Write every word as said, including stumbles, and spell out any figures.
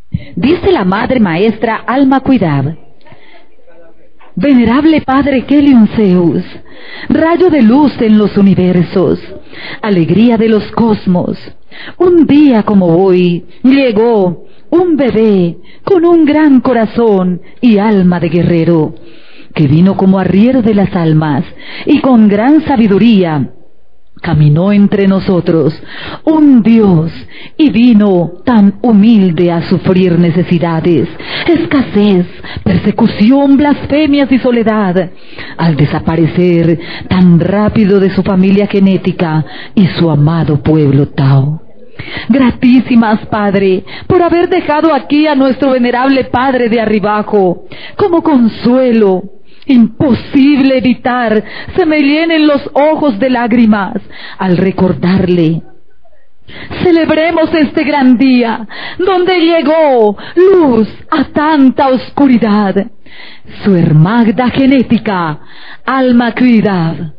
Dice la Madre Maestra Alma Cuidad: Venerable Padre Kelion Zeus, rayo de luz en los universos, alegría de los cosmos, un día como hoy llegó un bebé con un gran corazón y alma de guerrero, que vino como arriero de las almas y con gran sabiduría caminó entre nosotros un Dios y vino tan humilde a sufrir necesidades, escasez, persecución, blasfemias y soledad, al desaparecer tan rápido de su familia genética y su amado pueblo Tao. Gratísimas, Padre, por haber dejado aquí a nuestro venerable Padre de arribajo como consuelo. Imposible evitar se me llenen los ojos de lágrimas al recordarle. Celebremos este gran día donde llegó luz a tanta oscuridad. Su hermagda genética, Alma Cuidad.